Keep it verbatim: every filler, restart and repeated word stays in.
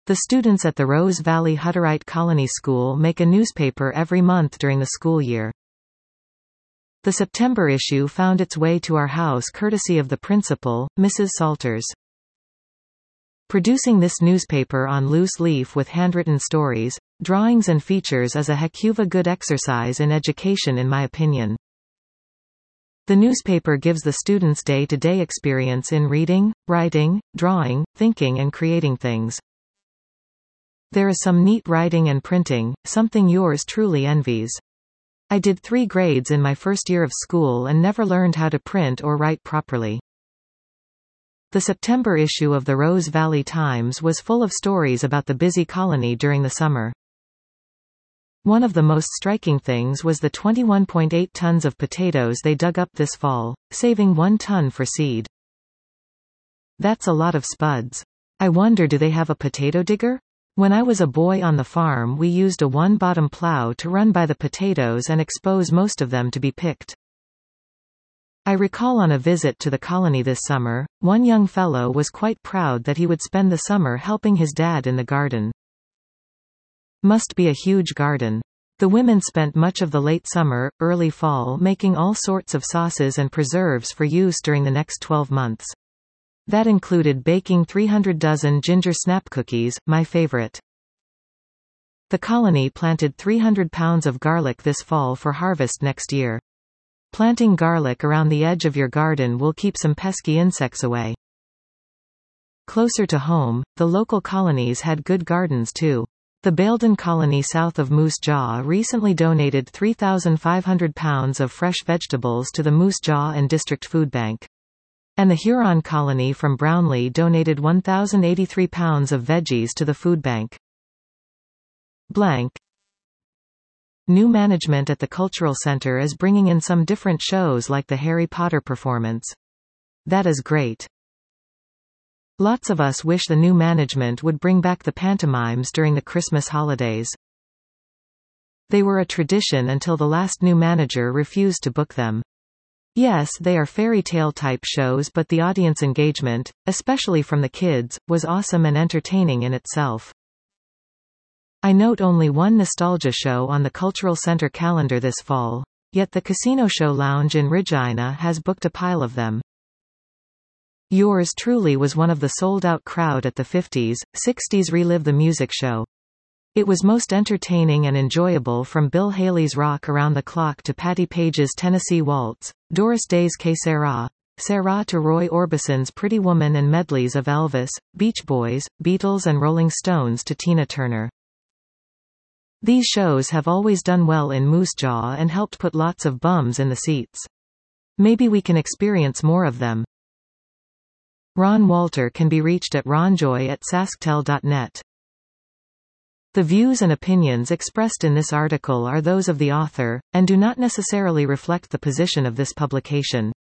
The students at the Rose Valley Hutterite Colony School make a newspaper every month during the school year. The September issue found its way to our house courtesy of the principal, Missus Salters. Producing this newspaper on loose leaf with handwritten stories, drawings and features is a heckuva good exercise in education in my opinion. The newspaper gives the students day-to-day experience in reading, writing, drawing, thinking and creating things. There is some neat writing and printing, something yours truly envies. I did three grades in my first year of school and never learned how to print or write properly. The September issue of the Rose Valley Times was full of stories about the busy colony during the summer. One of the most striking things was the twenty-one point eight tons of potatoes they dug up this fall, saving one ton for seed. That's a lot of spuds. I wonder, do they have a potato digger? When I was a boy on the farm, we used a one-bottom plow to run by the potatoes and expose most of them to be picked. I recall on a visit to the colony this summer, one young fellow was quite proud that he would spend the summer helping his dad in the garden. Must be a huge garden. The women spent much of the late summer, early fall making all sorts of sauces and preserves for use during the next twelve months. That included baking three hundred dozen ginger snap cookies, my favorite. The colony planted three hundred pounds of garlic this fall for harvest next year. Planting garlic around the edge of your garden will keep some pesky insects away. Closer to home, the local colonies had good gardens too. The Baildon colony south of Moose Jaw recently donated three thousand five hundred pounds of fresh vegetables to the Moose Jaw and District Food Bank. And the Huron colony from Brownlee donated one thousand eighty-three pounds of veggies to the food bank. Blank. New management at the Cultural Center is bringing in some different shows like the Harry Potter performance. That is great. Lots of us wish the new management would bring back the pantomimes during the Christmas holidays. They were a tradition until the last new manager refused to book them. Yes, they are fairy tale type shows, but the audience engagement, especially from the kids, was awesome and entertaining in itself. I note only one nostalgia show on the Cultural Center calendar this fall, yet the Casino Show Lounge in Regina has booked a pile of them. Yours truly was one of the sold-out crowd at the fifties, sixties Relive the Music show. It was most entertaining and enjoyable, from Bill Haley's Rock Around the Clock to Patti Page's Tennessee Waltz, Doris Day's Que Sera, Sera to Roy Orbison's Pretty Woman and medleys of Elvis, Beach Boys, Beatles and Rolling Stones to Tina Turner. These shows have always done well in Moose Jaw and helped put lots of bums in the seats. Maybe we can experience more of them. Ron Walter can be reached at ronjoy at sasktel dot net. The views and opinions expressed in this article are those of the author, and do not necessarily reflect the position of this publication.